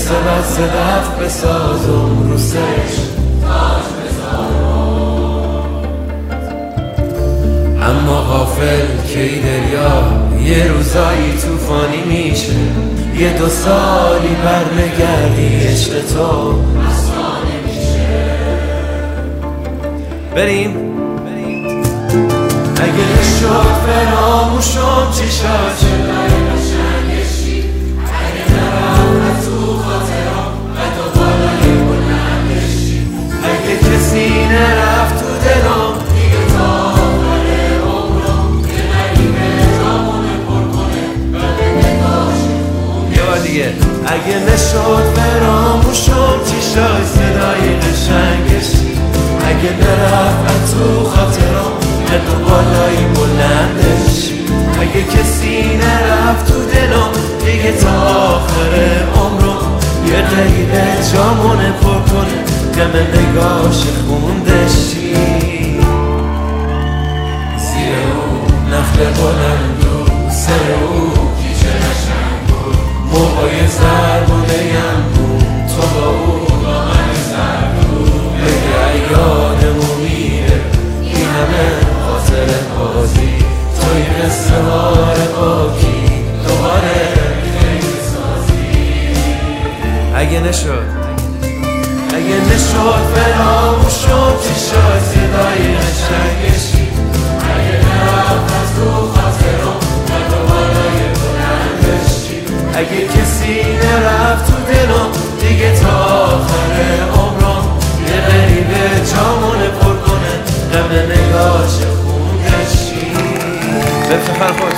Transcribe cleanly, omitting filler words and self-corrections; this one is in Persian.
قصه بس دفت بسازم رو سرش تاج بذارم. اما غافل کی دریا یه روزایی توفانی میشه، یه 2 سالی برنگردی عشق تو افسانه میشه. بریم اگه شد فراموشم چشات چلای قشنگشی، اگه نرفت تو خاطرم و دوباره بلندشی، اگه کسی نرفت تو دلم دیگه تا آخر عمرم یه غریبه جامونه پر کنه و به نگاش یه بار دیگه. اگه نشد فراموشم چشای صدای قشنگشی، اگه نرفت تو خاطرم تو بالایی بلندش، اگه کسی نرفت تو دلم دیگه تا آخر عمرم یه غریبه جامونه پر کنه غم نگاش خوندشی. زیر او نخل بلند و سر او کیچه نشنگ بود، موهای زربونه‌یم بود تو با او با من زرد بود. بگه یادمو میره این همه خاطر بازی، توی قصه ها رقاکی دوباره خیلی سازی. اگه نشد فراموشم چشای صدای قشنگشی، اگه نرفت از تو خاطرم و دوباره بلندشی، اگه کسی نرفت تو دلم دیگه تا آخر عمرم یه غریبه جامونه پر کنه غم نگاش خوندشی. بفرخ